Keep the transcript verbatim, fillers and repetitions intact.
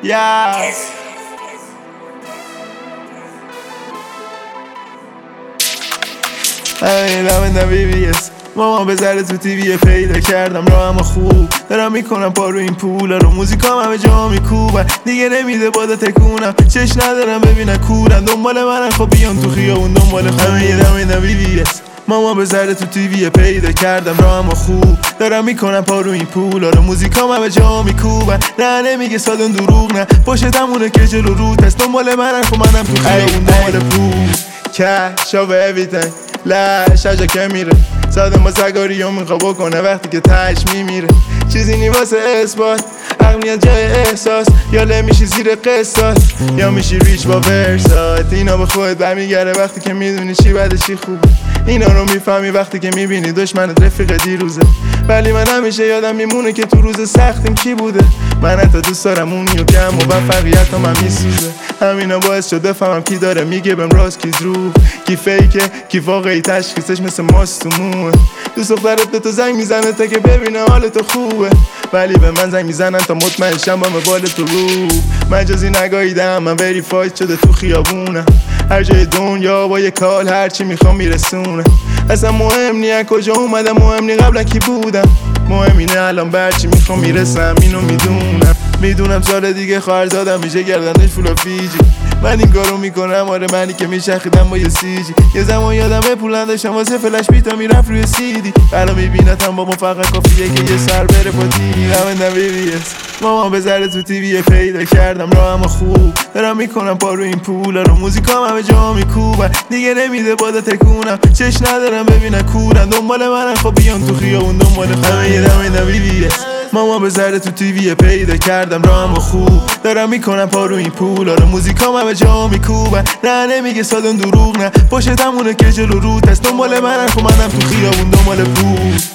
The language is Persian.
Yes. همینم بی بی اس ماما بذاره تو تیوی پیدا کردم راهم خوب دارم میکنم پا رو این پولا رو موزیکام همه جا میکوبن دیگه نمیده بادا تکونم چش ندارم ببینن کورن دنبال منن خب بیان تو خیابون دنبال همینم همینم بی بی اس ماما بذاره تو تیوی پیدا کردم راهم خوب دارم میکنم پا رو این پولا رو موزیکام همه جا میکوبن نه نمیگه سادن دروغ نه پشتمونه که جلو روت هست دنبال منن خب منم تو خیابون دنبال پول cash over everything لش اجا که میره ساده ما سگاری رو میخوا بکنه وقتی که تش میمیره چیزی نی واسه اثبات عقل میاد جای احساس یا لمیشی زیر قسطاس یا میشی ریچ با ورسات اینا به خودت برمیگره وقتی که میدونی چی بده چی خوبه اینا رو میفهمی وقتی که میبینی دشمنت رفیق دیروزه ولی من همیشه یادم میمونه که تو روز سختیم کی بوده من حتی دوست دارم اونی و کم و موفقیت هم, هم میسوزه همینا باعث شده فهمم کی داره میگه بهم راست کی رو کی فیکه کی واقعی تشخیصش مثل ماست تو موه دوست دخترت به تو زنگ میزنه تا که ببینه حال تو خوبه ولی به من زنگ میزنن تا مطمئن شم با موبایل تو رو مجازی نگاهیدم من وریفاید شده تو خیابونم هر جای دنیا با یه کال هرچی میخوام میرسونه اصلا مهم نی کجا اومدم مهم نی قبلا کی بودم مهم اینه الان برچی میخوام میرسم اینو میدونم میدونم سال دیگه خواهر زادم میشه گردنش فولا فیجی من این کارو میکنم آره منی که میشخیدم با یه سیجی یه زمان یادمه پولن داشتم واسه فلش بیتا میرفت روی سیدی الان میبینتم با فقط کافیه که یه سر بره با دیدی همه بی بی اس ماما بذاره تو تیوی پیدا کردم راهم خوب دارم میکنم پا رو این پولا رو موزیکام همه جا میکوبن دیگه نمیده بادا تکونم چش ندارم ببینن کورن دنبال منن خب بیان تو خیابون دنبال همه همه بی بی اس ماما بذاره تو تیوی پیدا کردم راهم خوب دارم میکنم پا رو این پولا رو موزیکام همه جا میکوبن نه نمیگه سادن دروغ نه پشتمونه که جلو روت هست دنبال منن خب منم تو خیابون دنبال پول